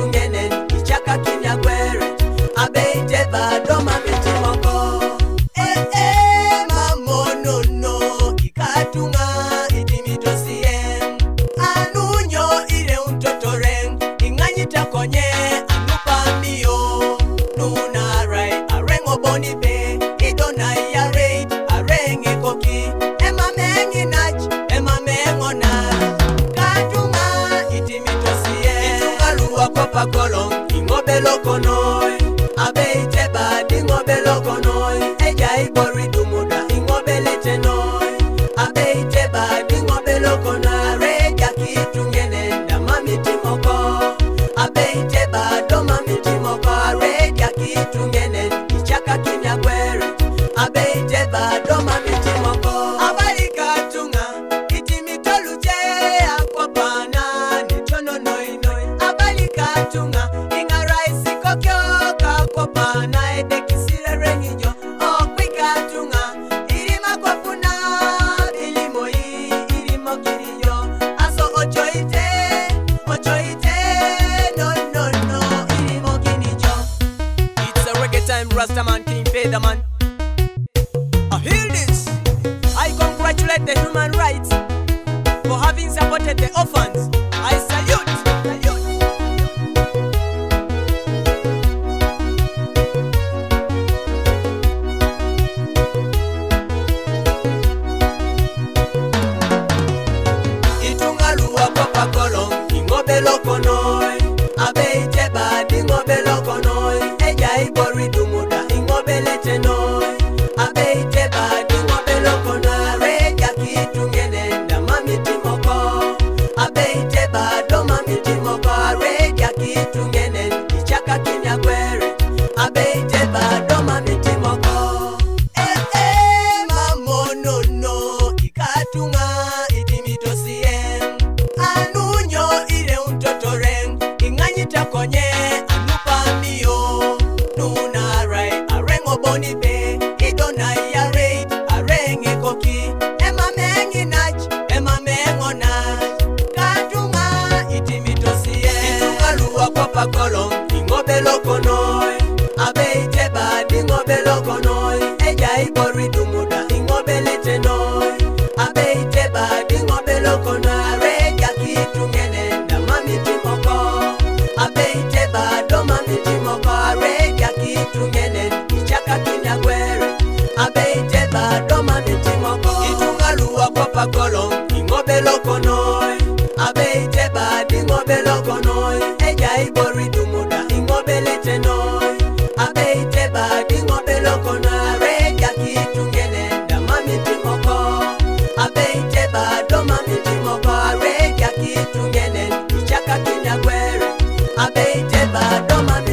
kitungenen ichaka kinyagwere abeite badoma mitimoko mamonono ikatunga idimitosien anunyo ile untotoreng inganyita konye anupamio nuna rai arengo boni be idona ya rate arenge koki ema mengi nach ema mengona katunga idimitosien itungaluwa kopa kolong ingobelo konoi abeite badi ngobelo konoi eja ikori dumuda ingobele tenoi abeite badi ngobelo kona reja kitungene ndama mitimoko abeite bado mamitimoko reja kitungene ichaka kinyagwere abeite bado mamitimoko abalika tunga itimitoluje akwapana nitono noinoi abalika tunga ingaraisi kokyo kakwapana edekisire rengijo okwika tunga irima kwapuna ilimoi irimo kiriyo aso ochoite no irimo kinijo. It's a reggae time, Rastaman King Featherman. I hear this. I congratulate the human rights for having supported the orphans. I salute. Itungaluwa kopa kolong ingobelo konoi abeite badi ngobelo konoi eja ikori dumuda ingobele tenoi abeite badi ngobelo kona reja kitungene ndama mitimoko abeite bado mamitimoko reja kitungene ichaka kinyagwere abeite bado mamitimoko mamonono ikatunga idimitosien anunyo ile untotoreng inganyita konye anupamio nuna rai arengo boni be idona ya rate arenge koki ema mengi nach ema mengona katunga idimitosien itungaluwa kopa kolong ingobelo konoi abeite badi ngobelo konoi eja ikori dumuda ingobele tenoi abeite badi ngobelo kona reja kitungene ndama mitimoko abeite bado mamitimoko reja kitungene ichaka kinyagwere abeite bado mamitimoko itungaluwa kopa kolong ingobelo konoi abeite badi ngobelo konoi eja ikori dumuda ingobele tenoi abeite badi ngobelo kona reja kitungene ndama mitimoko abeite bado mamitimoko reja kitungene ichaka kinyagwere abeite bado mamitimoko